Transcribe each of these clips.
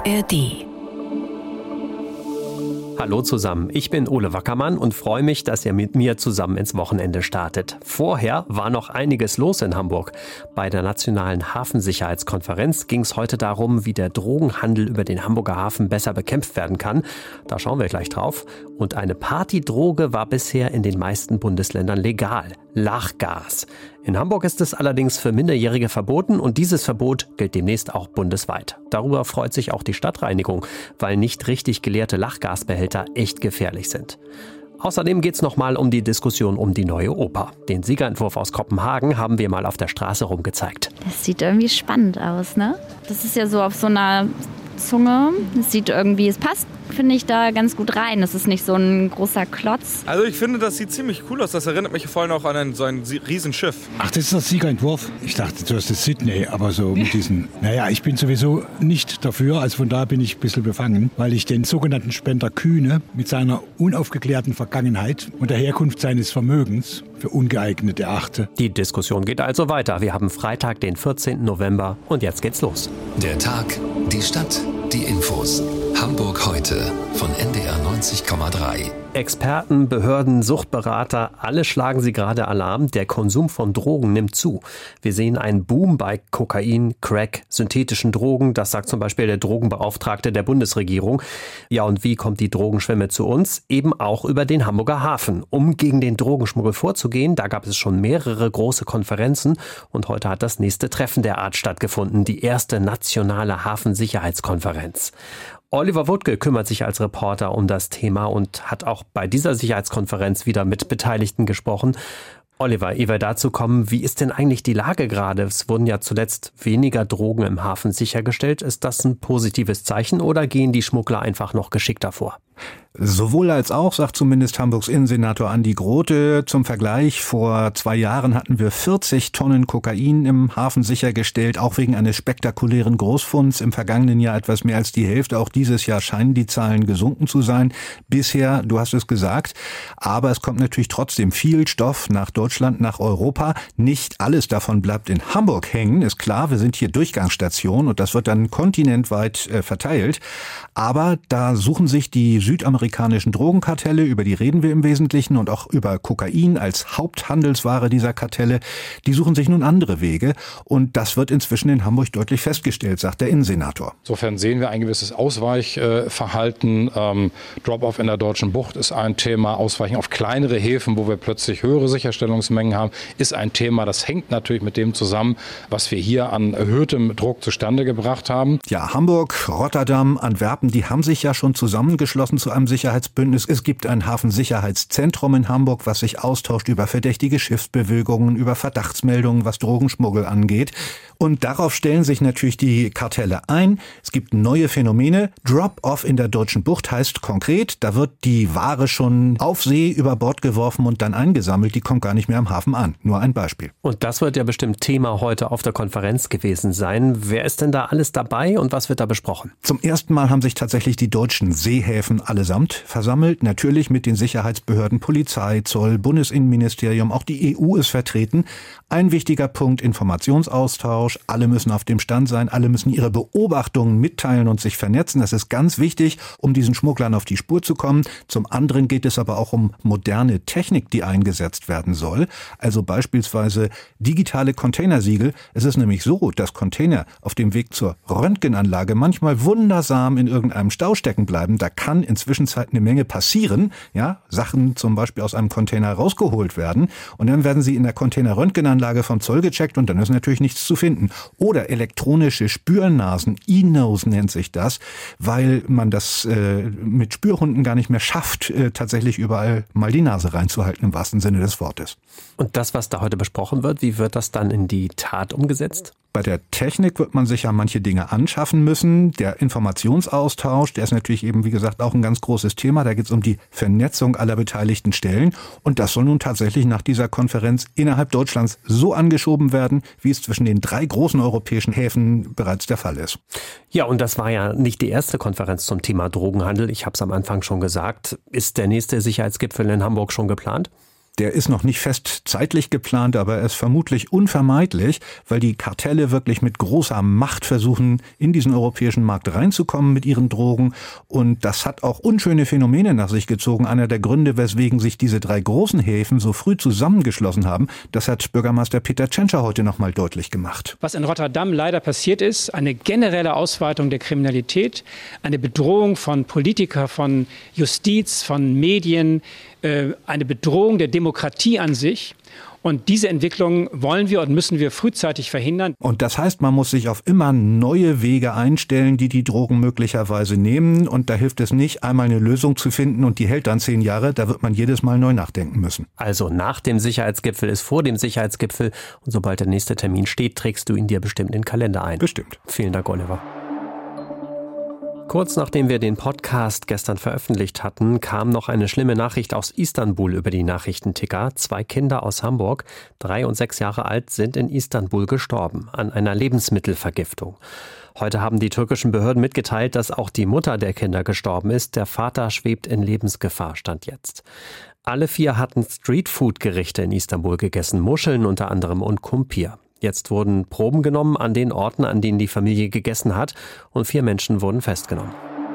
ARD. Hallo zusammen, ich bin Ole Wackermann und freue mich, dass ihr mit mir zusammen ins Wochenende startet. Vorher war noch einiges los in Hamburg. Bei der Nationalen Hafensicherheitskonferenz ging es heute darum, wie der Drogenhandel über den Hamburger Hafen besser bekämpft werden kann. Da schauen wir gleich drauf. Und eine Partydroge war bisher in den meisten Bundesländern legal: Lachgas. In Hamburg ist es allerdings für Minderjährige verboten und dieses Verbot gilt demnächst auch bundesweit. Darüber freut sich auch die Stadtreinigung, weil nicht richtig geleerte Lachgasbehälter echt gefährlich sind. Außerdem geht es nochmal um die Diskussion um die neue Oper. Den Siegerentwurf aus Kopenhagen haben wir mal auf der Straße rumgezeigt. Das sieht irgendwie spannend aus, ne? Das ist ja so auf so einer Zunge. Es sieht irgendwie, es passt, finde ich, da ganz gut rein. Das ist nicht so ein großer Klotz. Also ich finde, das sieht ziemlich cool aus. Das erinnert mich vor allem auch an so ein Riesenschiff. Ach, das ist das Siegerentwurf? Ich dachte, du hast das Sydney, aber so mit diesen... Naja, ich bin sowieso nicht dafür, also von daher bin ich ein bisschen befangen, weil ich den sogenannten Spender Kühne mit seiner unaufgeklärten Vergangenheit und der Herkunft seines Vermögens für ungeeignet erachte. Die Diskussion geht also weiter. Wir haben Freitag, den 14. November und jetzt geht's los. Der Tag, die Stadt, die Infos. Hamburg heute von NDR 90,3. Experten, Behörden, Suchtberater, alle schlagen sie gerade Alarm. Der Konsum von Drogen nimmt zu. Wir sehen einen Boom bei Kokain, Crack, synthetischen Drogen. Das sagt zum Beispiel der Drogenbeauftragte der Bundesregierung. Ja, und wie kommt die Drogenschwemme zu uns? Eben auch über den Hamburger Hafen. Um gegen den Drogenschmuggel vorzugehen, da gab es schon mehrere große Konferenzen. Und heute hat das nächste Treffen der Art stattgefunden. Die erste nationale Hafensicherheitskonferenz. Oliver Wuttke kümmert sich als Reporter um das Thema und hat auch bei dieser Sicherheitskonferenz wieder mit Beteiligten gesprochen. Oliver, ehe wir dazu kommen, wie ist denn eigentlich die Lage gerade? Es wurden ja zuletzt weniger Drogen im Hafen sichergestellt. Ist das ein positives Zeichen oder gehen die Schmuggler einfach noch geschickter vor? Sowohl als auch, sagt zumindest Hamburgs Innensenator Andi Grote. Zum Vergleich, vor 2 Jahren hatten wir 40 Tonnen Kokain im Hafen sichergestellt, auch wegen eines spektakulären Großfunds. Im vergangenen Jahr etwas mehr als die Hälfte. Auch dieses Jahr scheinen die Zahlen gesunken zu sein. Bisher, du hast es gesagt, aber es kommt natürlich trotzdem viel Stoff nach Deutschland, nach Europa. Nicht alles davon bleibt in Hamburg hängen, ist klar. Wir sind hier Durchgangsstation und das wird dann kontinentweit verteilt. Aber da suchen sich die südamerikanischen Drogenkartelle, über die reden wir im Wesentlichen, und auch über Kokain als Haupthandelsware dieser Kartelle, die suchen sich nun andere Wege. Und das wird inzwischen in Hamburg deutlich festgestellt, sagt der Innensenator. Insofern sehen wir ein gewisses Ausweichverhalten. Drop-off in der Deutschen Bucht ist ein Thema. Ausweichen auf kleinere Häfen, wo wir plötzlich höhere Sicherstellungsmengen haben, ist ein Thema. Das hängt natürlich mit dem zusammen, was wir hier an erhöhtem Druck zustande gebracht haben. Ja, Hamburg, Rotterdam, Antwerpen, die haben sich ja schon zusammengeschlossen zu einem Sicherheitsbündnis. Es gibt ein Hafensicherheitszentrum in Hamburg, was sich austauscht über verdächtige Schiffsbewegungen, über Verdachtsmeldungen, was Drogenschmuggel angeht. Und darauf stellen sich natürlich die Kartelle ein. Es gibt neue Phänomene. Drop-off in der Deutschen Bucht heißt konkret, da wird die Ware schon auf See über Bord geworfen und dann eingesammelt. Die kommt gar nicht mehr am Hafen an. Nur ein Beispiel. Und das wird ja bestimmt Thema heute auf der Konferenz gewesen sein. Wer ist denn da alles dabei und was wird da besprochen? Zum ersten Mal haben sich tatsächlich die deutschen Seehäfen allesamt versammelt. Natürlich mit den Sicherheitsbehörden, Polizei, Zoll, Bundesinnenministerium. Auch die EU ist vertreten. Ein wichtiger Punkt: Informationsaustausch. Alle müssen auf dem Stand sein. Alle müssen ihre Beobachtungen mitteilen und sich vernetzen. Das ist ganz wichtig, um diesen Schmugglern auf die Spur zu kommen. Zum anderen geht es aber auch um moderne Technik, die eingesetzt werden soll. Also beispielsweise digitale Containersiegel. Es ist nämlich so, dass Container auf dem Weg zur Röntgenanlage manchmal wundersam in irgendeinem Stau stecken bleiben. Da kann inzwischen eine Menge passieren. Ja, Sachen zum Beispiel aus einem Container rausgeholt werden und dann werden sie in der Container-Röntgenanlage vom Zoll gecheckt und dann ist natürlich nichts zu finden. Oder elektronische Spürnasen, E-Nose nennt sich das, weil man das mit Spürhunden gar nicht mehr schafft, tatsächlich überall mal die Nase reinzuhalten, im wahrsten Sinne des Wortes. Und das, was da heute besprochen wird, wie wird das dann in die Tat umgesetzt? Bei der Technik wird man sich ja manche Dinge anschaffen müssen. Der Informationsaustausch, der ist natürlich eben, wie gesagt, auch ein ganz großes Thema. Da geht es um die Vernetzung aller beteiligten Stellen. Und das soll nun tatsächlich nach dieser Konferenz innerhalb Deutschlands so angeschoben werden, wie es zwischen den 3 großen europäischen Häfen bereits der Fall ist. Ja, und das war ja nicht die erste Konferenz zum Thema Drogenhandel. Ich habe es am Anfang schon gesagt. Ist der nächste Sicherheitsgipfel in Hamburg schon geplant? Der ist noch nicht fest zeitlich geplant, aber er ist vermutlich unvermeidlich, weil die Kartelle wirklich mit großer Macht versuchen, in diesen europäischen Markt reinzukommen mit ihren Drogen. Und das hat auch unschöne Phänomene nach sich gezogen. Einer der Gründe, weswegen sich diese 3 großen Häfen so früh zusammengeschlossen haben, das hat Bürgermeister Peter Tschentscher heute noch mal deutlich gemacht. Was in Rotterdam leider passiert ist, eine generelle Ausweitung der Kriminalität, eine Bedrohung von Politikern, von Justiz, von Medien, eine Bedrohung der Demokratie an sich. Und diese Entwicklung wollen wir und müssen wir frühzeitig verhindern. Und das heißt, man muss sich auf immer neue Wege einstellen, die Drogen möglicherweise nehmen. Und da hilft es nicht, einmal eine Lösung zu finden und die hält dann 10 Jahre. Da wird man jedes Mal neu nachdenken müssen. Also nach dem Sicherheitsgipfel ist vor dem Sicherheitsgipfel. Und sobald der nächste Termin steht, trägst du ihn dir bestimmt in den Kalender ein. Bestimmt. Vielen Dank, Oliver. Kurz nachdem wir den Podcast gestern veröffentlicht hatten, kam noch eine schlimme Nachricht aus Istanbul über die Nachrichtenticker. 2 Kinder aus Hamburg, 3 und 6 Jahre alt, sind in Istanbul gestorben an einer Lebensmittelvergiftung. Heute haben die türkischen Behörden mitgeteilt, dass auch die Mutter der Kinder gestorben ist. Der Vater schwebt in Lebensgefahr, stand jetzt. Alle 4 hatten Streetfood-Gerichte in Istanbul gegessen, Muscheln unter anderem und Kumpir. Jetzt wurden Proben genommen an den Orten, an denen die Familie gegessen hat, und 4 Menschen wurden festgenommen.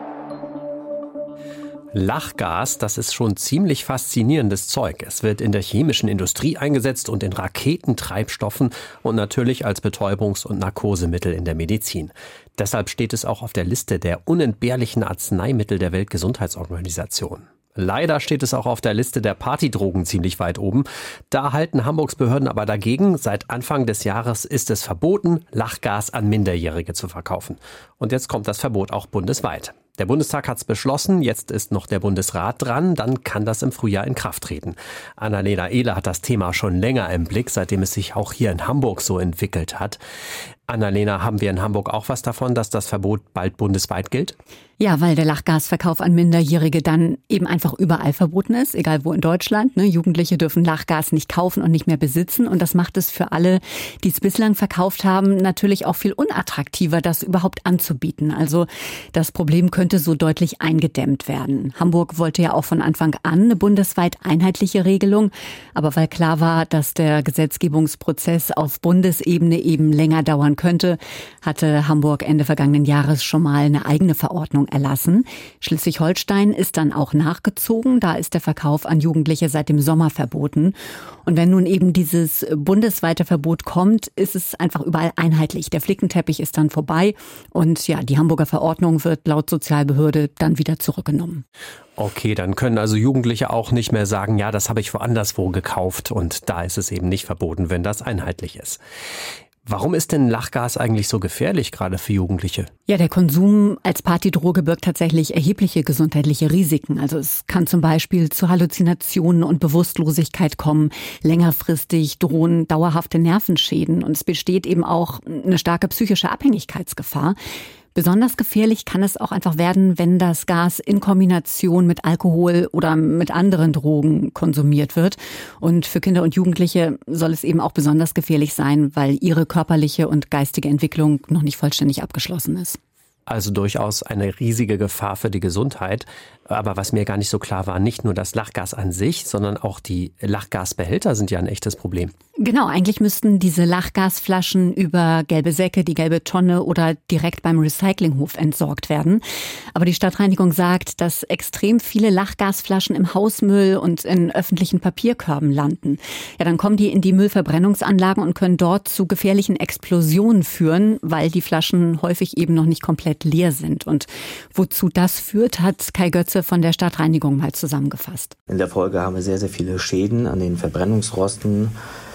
Lachgas, das ist schon ziemlich faszinierendes Zeug. Es wird in der chemischen Industrie eingesetzt und in Raketentreibstoffen und natürlich als Betäubungs- und Narkosemittel in der Medizin. Deshalb steht es auch auf der Liste der unentbehrlichen Arzneimittel der Weltgesundheitsorganisation. Leider steht es auch auf der Liste der Partydrogen ziemlich weit oben. Da halten Hamburgs Behörden aber dagegen. Seit Anfang des Jahres ist es verboten, Lachgas an Minderjährige zu verkaufen. Und jetzt kommt das Verbot auch bundesweit. Der Bundestag hat es beschlossen, jetzt ist noch der Bundesrat dran, dann kann das im Frühjahr in Kraft treten. Annalena Ehler hat das Thema schon länger im Blick, seitdem es sich auch hier in Hamburg so entwickelt hat. Annalena, haben wir in Hamburg auch was davon, dass das Verbot bald bundesweit gilt? Ja, weil der Lachgasverkauf an Minderjährige dann eben einfach überall verboten ist, egal wo in Deutschland. Jugendliche dürfen Lachgas nicht kaufen und nicht mehr besitzen. Und das macht es für alle, die es bislang verkauft haben, natürlich auch viel unattraktiver, das überhaupt anzubieten. Also das Problem könnte so deutlich eingedämmt werden. Hamburg wollte ja auch von Anfang an eine bundesweit einheitliche Regelung. Aber weil klar war, dass der Gesetzgebungsprozess auf Bundesebene eben länger dauern könnte, hatte Hamburg Ende vergangenen Jahres schon mal eine eigene Verordnung erlassen. Schleswig-Holstein ist dann auch nachgezogen. Da ist der Verkauf an Jugendliche seit dem Sommer verboten. Und wenn nun eben dieses bundesweite Verbot kommt, ist es einfach überall einheitlich. Der Flickenteppich ist dann vorbei und ja, die Hamburger Verordnung wird laut Sozialbehörde dann wieder zurückgenommen. Okay, dann können also Jugendliche auch nicht mehr sagen, ja, das habe ich woanders wo gekauft und da ist es eben nicht verboten, wenn das einheitlich ist. Warum ist denn Lachgas eigentlich so gefährlich, gerade für Jugendliche? Ja, der Konsum als Partydroge birgt tatsächlich erhebliche gesundheitliche Risiken. Also es kann zum Beispiel zu Halluzinationen und Bewusstlosigkeit kommen. Längerfristig drohen dauerhafte Nervenschäden und es besteht eben auch eine starke psychische Abhängigkeitsgefahr. Besonders gefährlich kann es auch einfach werden, wenn das Gas in Kombination mit Alkohol oder mit anderen Drogen konsumiert wird. Und für Kinder und Jugendliche soll es eben auch besonders gefährlich sein, weil ihre körperliche und geistige Entwicklung noch nicht vollständig abgeschlossen ist. Also durchaus eine riesige Gefahr für die Gesundheit. Aber was mir gar nicht so klar war, nicht nur das Lachgas an sich, sondern auch die Lachgasbehälter sind ja ein echtes Problem. Genau, eigentlich müssten diese Lachgasflaschen über gelbe Säcke, die gelbe Tonne oder direkt beim Recyclinghof entsorgt werden. Aber die Stadtreinigung sagt, dass extrem viele Lachgasflaschen im Hausmüll und in öffentlichen Papierkörben landen. Ja, dann kommen die in die Müllverbrennungsanlagen und können dort zu gefährlichen Explosionen führen, weil die Flaschen häufig eben noch nicht komplett leer sind. Und wozu das führt, hat Kai Götze von der Stadtreinigung mal zusammengefasst. In der Folge haben wir sehr, sehr viele Schäden an den Verbrennungsrosten.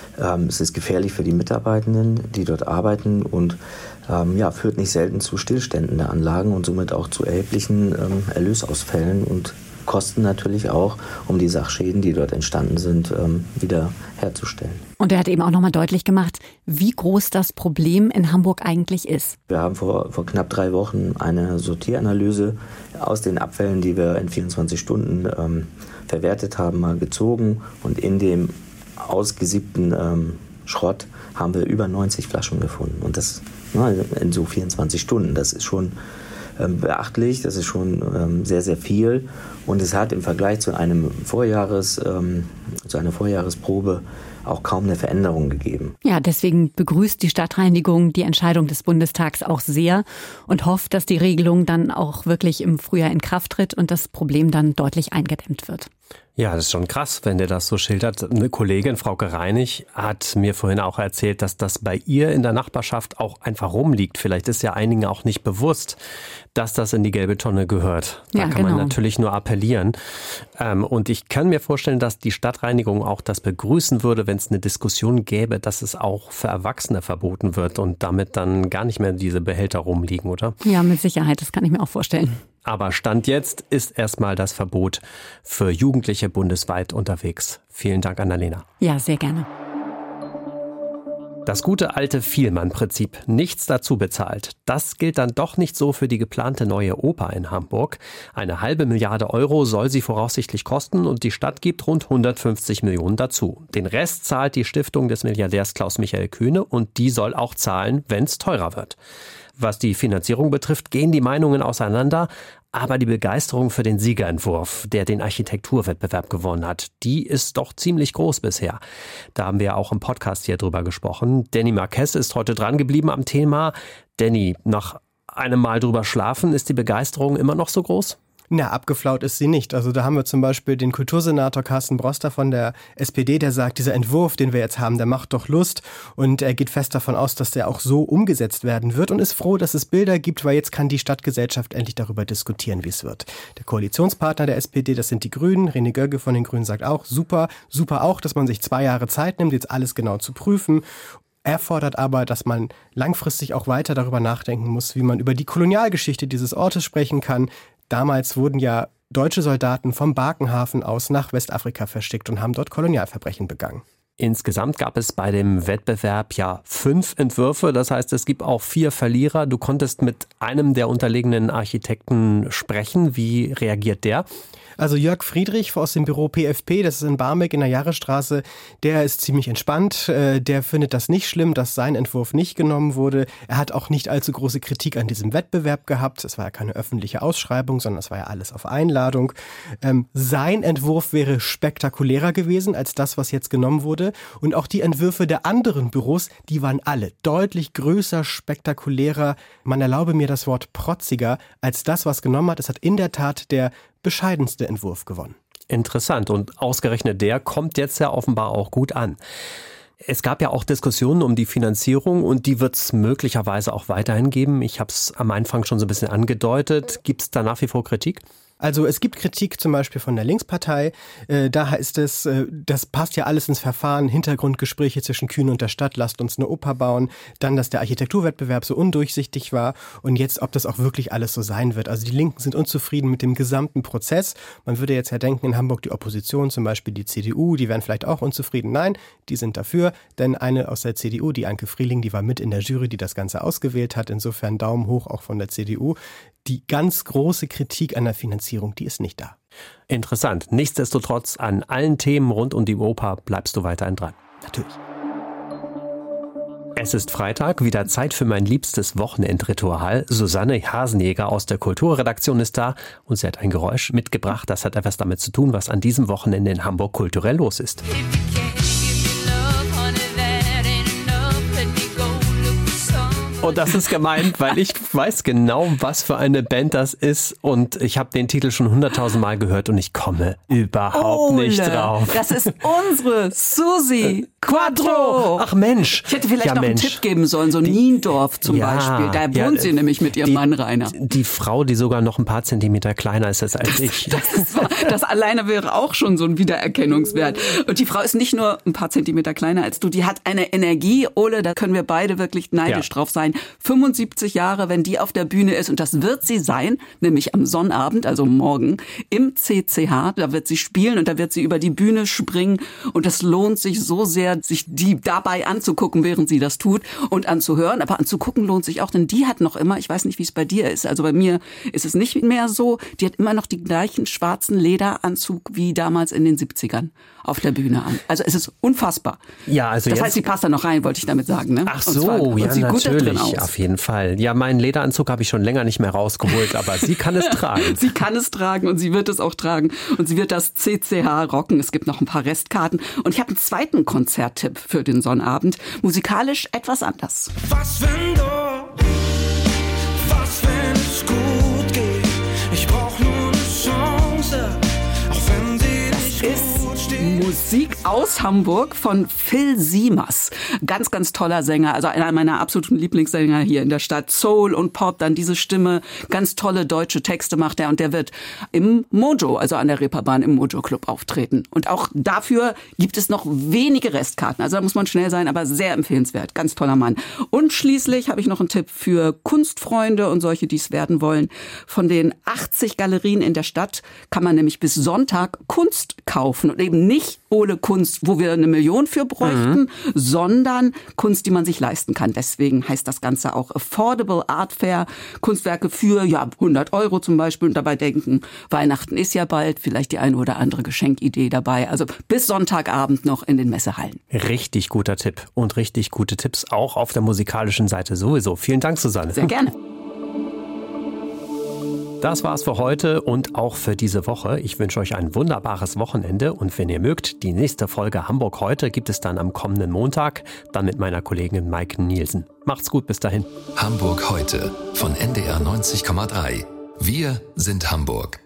Es ist gefährlich für die Mitarbeitenden, die dort arbeiten und führt nicht selten zu Stillständen der Anlagen und somit auch zu erheblichen Erlösausfällen und Kosten natürlich auch, um die Sachschäden, die dort entstanden sind, wieder herzustellen. Und er hat eben auch nochmal deutlich gemacht, wie groß das Problem in Hamburg eigentlich ist. Wir haben vor knapp 3 Wochen eine Sortieranalyse aus den Abfällen, die wir in 24 Stunden verwertet haben, mal gezogen. Und in dem ausgesiebten Schrott haben wir über 90 Flaschen gefunden. Und das in so 24 Stunden. Das ist schon beachtlich. Das ist schon sehr, sehr viel. Und es hat im Vergleich zu einer Vorjahresprobe auch kaum eine Veränderung gegeben. Ja, deswegen begrüßt die Stadtreinigung die Entscheidung des Bundestags auch sehr und hofft, dass die Regelung dann auch wirklich im Frühjahr in Kraft tritt und das Problem dann deutlich eingedämmt wird. Ja, das ist schon krass, wenn der das so schildert. Eine Kollegin, Frauke Reinig, hat mir vorhin auch erzählt, dass das bei ihr in der Nachbarschaft auch einfach rumliegt. Vielleicht ist ja einigen auch nicht bewusst, dass das in die gelbe Tonne gehört. Da kann man natürlich nur appellieren. Und ich kann mir vorstellen, dass die Stadtreinigung auch das begrüßen würde, wenn es eine Diskussion gäbe, dass es auch für Erwachsene verboten wird und damit dann gar nicht mehr diese Behälter rumliegen, oder? Ja, mit Sicherheit, das kann ich mir auch vorstellen. Aber Stand jetzt ist erstmal das Verbot für Jugendliche bundesweit unterwegs. Vielen Dank, Annalena. Ja, sehr gerne. Das gute alte Vielmann-Prinzip, nichts dazu bezahlt. Das gilt dann doch nicht so für die geplante neue Oper in Hamburg. 1,5 Milliarden Euro soll sie voraussichtlich kosten und die Stadt gibt rund 150 Millionen dazu. Den Rest zahlt die Stiftung des Milliardärs Klaus-Michael Kühne und die soll auch zahlen, wenn es teurer wird. Was die Finanzierung betrifft, gehen die Meinungen auseinander. Aber die Begeisterung für den Siegerentwurf, der den Architekturwettbewerb gewonnen hat, die ist doch ziemlich groß bisher. Da haben wir auch im Podcast hier drüber gesprochen. Danny Marquez ist heute dran geblieben am Thema. Danny, nach einem Mal drüber schlafen, ist die Begeisterung immer noch so groß? Na, abgeflaut ist sie nicht. Also da haben wir zum Beispiel den Kultursenator Carsten Broster von der SPD, der sagt, dieser Entwurf, den wir jetzt haben, der macht doch Lust. Und er geht fest davon aus, dass der auch so umgesetzt werden wird und ist froh, dass es Bilder gibt, weil jetzt kann die Stadtgesellschaft endlich darüber diskutieren, wie es wird. Der Koalitionspartner der SPD, das sind die Grünen. René Gögge von den Grünen sagt auch, super auch, dass man sich 2 Jahre Zeit nimmt, jetzt alles genau zu prüfen. Er fordert aber, dass man langfristig auch weiter darüber nachdenken muss, wie man über die Kolonialgeschichte dieses Ortes sprechen kann. Damals wurden ja deutsche Soldaten vom Barkenhafen aus nach Westafrika verschickt und haben dort Kolonialverbrechen begangen. Insgesamt gab es bei dem Wettbewerb ja 5 Entwürfe. Das heißt, es gibt auch 4 Verlierer. Du konntest mit einem der unterlegenen Architekten sprechen. Wie reagiert der? Also Jörg Friedrich aus dem Büro PFP, das ist in Barmbek in der Jahresstraße, der ist ziemlich entspannt. Der findet das nicht schlimm, dass sein Entwurf nicht genommen wurde. Er hat auch nicht allzu große Kritik an diesem Wettbewerb gehabt. Es war ja keine öffentliche Ausschreibung, sondern es war ja alles auf Einladung. Sein Entwurf wäre spektakulärer gewesen als das, was jetzt genommen wurde. Und auch die Entwürfe der anderen Büros, die waren alle deutlich größer, spektakulärer. Man erlaube mir das Wort protziger als das, was genommen hat. Es hat in der Tat der bescheidenste Entwurf gewonnen. Interessant. Und ausgerechnet der kommt jetzt ja offenbar auch gut an. Es gab ja auch Diskussionen um die Finanzierung und die wird es möglicherweise auch weiterhin geben. Ich habe es am Anfang schon so ein bisschen angedeutet. Gibt es da nach wie vor Kritik? Also es gibt Kritik zum Beispiel von der Linkspartei. Da heißt es, das passt ja alles ins Verfahren, Hintergrundgespräche zwischen Kühne und der Stadt, lasst uns eine Oper bauen. Dann, dass der Architekturwettbewerb so undurchsichtig war und jetzt, ob das auch wirklich alles so sein wird. Also die Linken sind unzufrieden mit dem gesamten Prozess. Man würde jetzt ja denken, in Hamburg die Opposition, zum Beispiel die CDU, die wären vielleicht auch unzufrieden. Nein, die sind dafür, denn eine aus der CDU, die Anke Frieling, die war mit in der Jury, die das Ganze ausgewählt hat. Insofern Daumen hoch auch von der CDU. Die ganz große Kritik an der Finanzierung, die ist nicht da. Interessant. Nichtsdestotrotz, an allen Themen rund um die Oper bleibst du weiterhin dran. Natürlich. Es ist Freitag, wieder Zeit für mein liebstes Wochenendritual. Susanne Hasenjäger aus der Kulturredaktion ist da und sie hat ein Geräusch mitgebracht. Das hat etwas damit zu tun, was an diesem Wochenende in Hamburg kulturell los ist. Und das ist gemeint, weil ich weiß genau, was für eine Band das ist. Und ich habe den Titel schon 100.000 Mal gehört und ich komme überhaupt nicht drauf. Das ist unsere Susi Quattro. Ach Mensch. Ich hätte vielleicht noch einen Tipp geben sollen, so Niendorf zum Beispiel. Da wohnt sie nämlich mit ihrem Mann Rainer. Die Frau, die sogar noch ein paar Zentimeter kleiner ist als ich. Das alleine wäre auch schon so ein Wiedererkennungswert. Und die Frau ist nicht nur ein paar Zentimeter kleiner als du, die hat eine Energie, Ole, da können wir beide wirklich neidisch drauf sein. 75 Jahre, wenn die auf der Bühne ist und das wird sie sein, nämlich am Sonnabend, also morgen, im CCH, da wird sie spielen und da wird sie über die Bühne springen und es lohnt sich so sehr, sich die dabei anzugucken, während sie das tut und anzuhören, aber anzugucken lohnt sich auch, denn die hat noch immer, ich weiß nicht, wie es bei dir ist, also bei mir ist es nicht mehr so, die hat immer noch die gleichen schwarzen Lederanzug wie damals in den 70ern auf der Bühne an. Also es ist unfassbar. Ja, also das heißt, sie passt da noch rein, wollte ich damit sagen. Ne? Ach so, ja, sieht gut da drin aus. Auf jeden Fall. Ja, meinen Lederanzug habe ich schon länger nicht mehr rausgeholt, aber sie kann es tragen. Sie kann es tragen und sie wird es auch tragen. Und sie wird das CCH rocken. Es gibt noch ein paar Restkarten. Und ich habe einen zweiten Konzerttipp für den Sonnabend. Musikalisch etwas anders. Was wenn es gut geht? Ich brauch nur eine Chance, auch wenn sie nicht gut steht. Musik aus Hamburg von Phil Siemers. Ganz, ganz toller Sänger, also einer meiner absoluten Lieblingssänger hier in der Stadt. Soul und Pop, dann diese Stimme, ganz tolle deutsche Texte macht er und der wird im Mojo, also an der Reeperbahn im Mojo Club auftreten. Und auch dafür gibt es noch wenige Restkarten, also da muss man schnell sein, aber sehr empfehlenswert. Ganz toller Mann. Und schließlich habe ich noch einen Tipp für Kunstfreunde und solche, die es werden wollen. Von den 80 Galerien in der Stadt kann man nämlich bis Sonntag Kunst kaufen und eben nicht ohne Kunst, wo wir 1 Million für bräuchten, sondern Kunst, die man sich leisten kann. Deswegen heißt das Ganze auch Affordable Art Fair. Kunstwerke für 100 € zum Beispiel. Und dabei denken, Weihnachten ist ja bald, vielleicht die eine oder andere Geschenkidee dabei. Also bis Sonntagabend noch in den Messehallen. Richtig guter Tipp und richtig gute Tipps auch auf der musikalischen Seite sowieso. Vielen Dank, Susanne. Sehr gerne. Das war's für heute und auch für diese Woche. Ich wünsche euch ein wunderbares Wochenende und wenn ihr mögt, die nächste Folge Hamburg heute gibt es dann am kommenden Montag, dann mit meiner Kollegin Maike Nielsen. Macht's gut, bis dahin. Hamburg heute von NDR 90,3. Wir sind Hamburg.